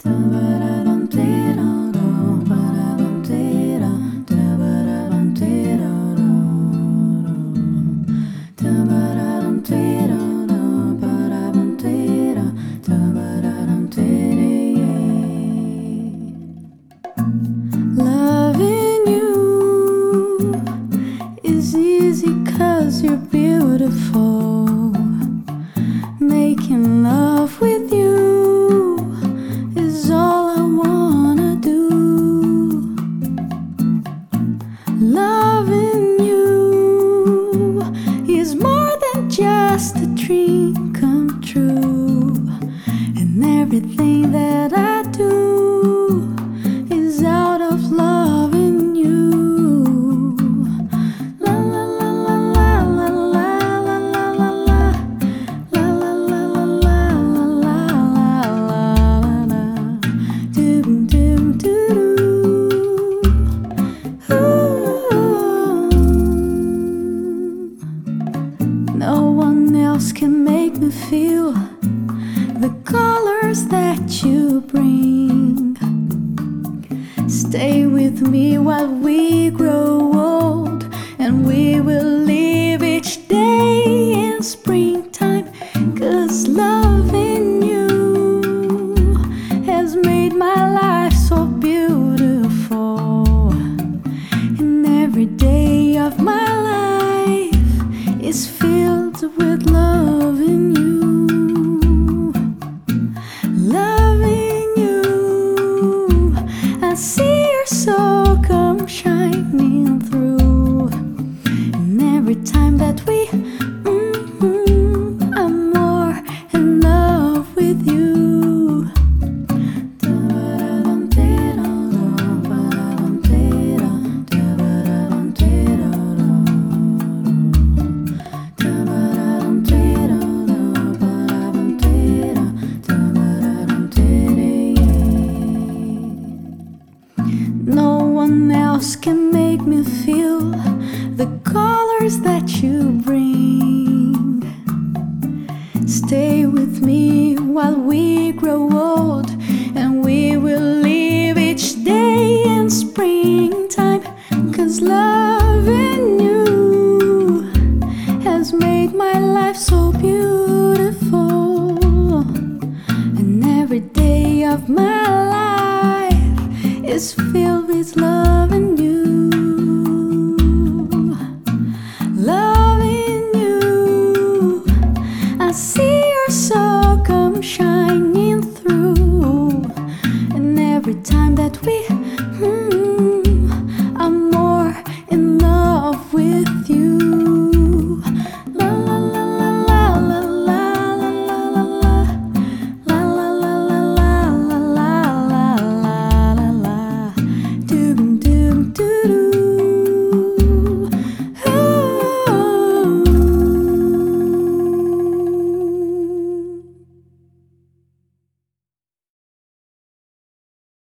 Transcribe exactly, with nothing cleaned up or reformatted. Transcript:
Loving you is easy 'cause you're beautiful. Making love with you is all I wanna do. Loving you is more than just a dream come true. And everything that I do is out of loving you. La la la la la la la la la la la la la la la la la la. Doom doom doo. No one else can make me feel the colors that you bring. Stay with me while we grow old, and we will live each day in springtime. 'Cause loving you has made my life so beautiful, and every day of my life is filled with loving you. I see your soul come shining through, and every time that we mm-hmm, I'm more in love with you. No one else can make me feel the colors that you bring. Stay with me while we grow old, and we will live each day in springtime. 'Cause loving you has made my life so beautiful, and every day of my life is filled with loving you. Loving you, I see your soul come shining through, and every time that we